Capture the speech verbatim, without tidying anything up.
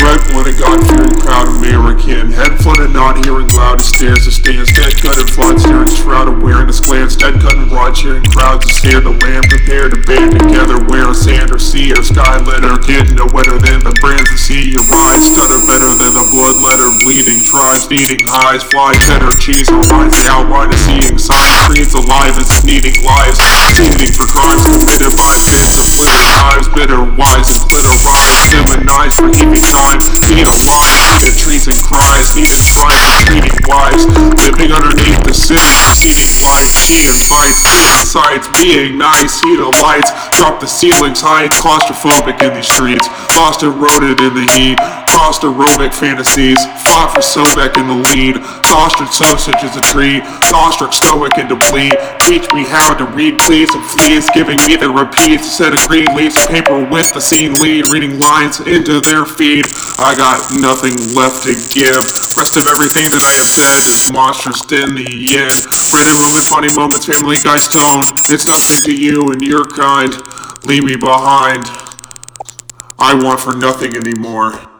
red when it got fearing proud American. Head flooded, not hearing loud as stairs to stands. Dead gutted, flawed staring, shroud awareness glance. Dead cutting broad cheering crowds to stare. The land prepared to band together. Where sand or sea or sky litter. Getting no wetter than the brands to see your rise. Stutter better than the blood letter. Bleeding tribes needing highs. Fly cheddar cheese or lines. The outline of seeing signs. Screens alive as needing lives. Seasoning for crimes committed by bits of glitter knives. Bitter wise and glitter rise. Demonized for heaping time. Need alive. Needed trees and cries. Needed shrines and treating wives. Living underneath the city. Seeding life. She invites. Seeing sights. Being nice. See the lights. Drop the ceilings high. Claustrophobic in these streets. Lost eroded in the heat. Crossed aerobic fantasies. Fought for Sobek in the lead. Ostrich sausage is a tree. Ostrich stoic and deplete. Teach me how to read please and fleas. Giving me the repeats. Set of green leaves of paper with the scene lead. Reading lines into their feed. I got nothing left to give. Rest of everything that I have said is monstrous in the end. Random moment, funny moments, Family Guy's tone. It's nothing to you and your kind. Leave me behind. I want for nothing anymore.